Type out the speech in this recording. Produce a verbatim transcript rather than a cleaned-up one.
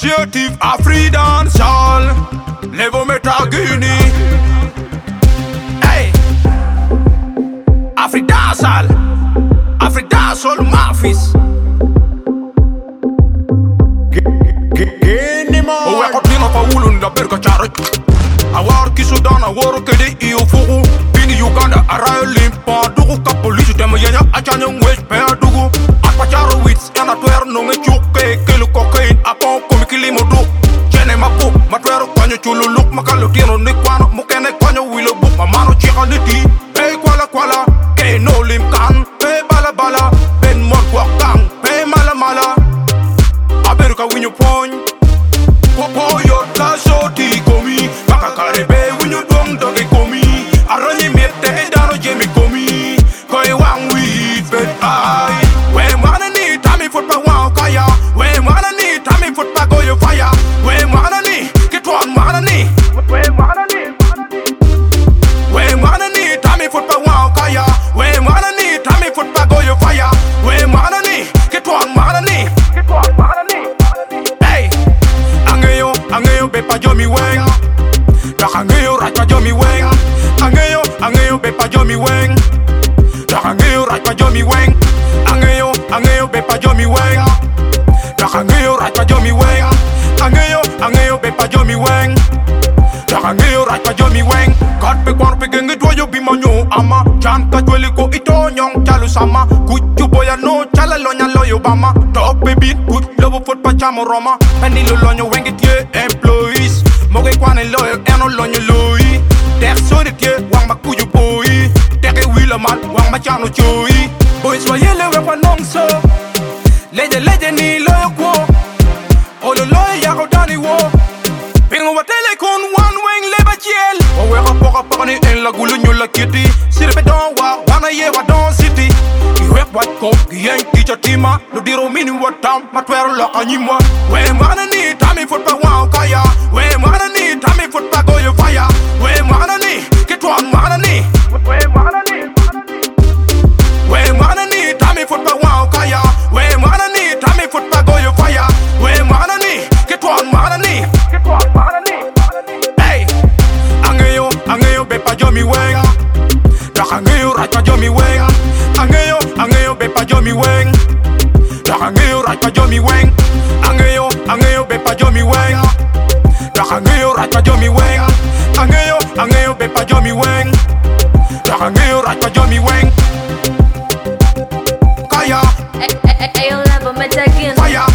Initiative Afridan Sal Levo Metagini Hey Afridan Sal Afridan Sol Mafis Owe kotina pa wulun da berka chare Awar ki Sudan awar kede iyo fugu Bini Uganda arayo limpa Dugu ka polisi tema yenya achanya ngwech pea dugu Apa charo wits ena tuer nonge chuke Kelu kokain apon komikili modu Chene mapu matwero kwanyo chululuk Makalo tino ni kwano mukene kwanyo wilo buk Mamano chika niti Hey kwala kwala Ke no lim kan Hey bala bala Ben mon kwa kang Hey mala mala Aberuka winyo pony Popo yo ta shoti komi Baka karebe winyo dong doge komi Aronyi mete edano jemi komi Koi wang weed bet ay We mana ni tami foot pa wang kaya We mana ni tami foot pa goyo fire We mana ni kitwan mana ni We mana ni We mana ni tami foot pa wang kaya We mana ni tami foot pa goyo fire We mana ni kitwan mana ni Kitwan mana ni Hey Angeyo, angeyo bepa jomi weng Dak angeyo right pa jomi weng Angeyo, angeyo bepa jomi weng Dak angeyo right pa jomi weng Angeyo, angeyo bepa jomi weng Dak angeyo right pa jomi weng Angeyo, angeyo bepa jomi weng Dak angeyo right pa jomi weng God pe kwano pe genge dwoyo bimanyo ama Chan ka chweli ko ito nyong chalu sama Kuchu boya no chala lonya loyo bama Top baby good lobo foot pa chamo roma Penilo lonyo wengi tie employees Moge kwane loyo eno lonyo loyi Dek soni tie wang ma kuju boyi Deke wila mal wang ma chano choyi Boys wa yele we kwa nongso Leje leje ni loyo kwo Olo loyo yako dani wo Pingo wa tele kun one wing leba chiel Owe ka poka poka ni en la gulu nyula kiti Siripe don wa wana ye wa don city Iwek wat ko giyeng ticha tima Ludiro mini watam matwero loka nyimwa We mana ni tami foot pa wang kaya We mana ni tami foot pa goyo fire We mana ni kitwan mana ni We mana ni We mana ni tami foot pa wang kaya We mana ni tami foot pa goyo fire We mana ni kitwan mana ni Kitwan mana ni Hey Angeyo, angeyo bepa jomi weng Dak angeyo right pa jomi weng Angeyo, angeyo bepa jomi weng Dak angeyo right pa jomi weng Angeyo, angeyo bepa jomi weng Dak angeyo right pa jomi weng Angeyo, angeyo bepa jomi weng Dak angeyo right pa jomi weng Kaya Ayo level me tagging Fire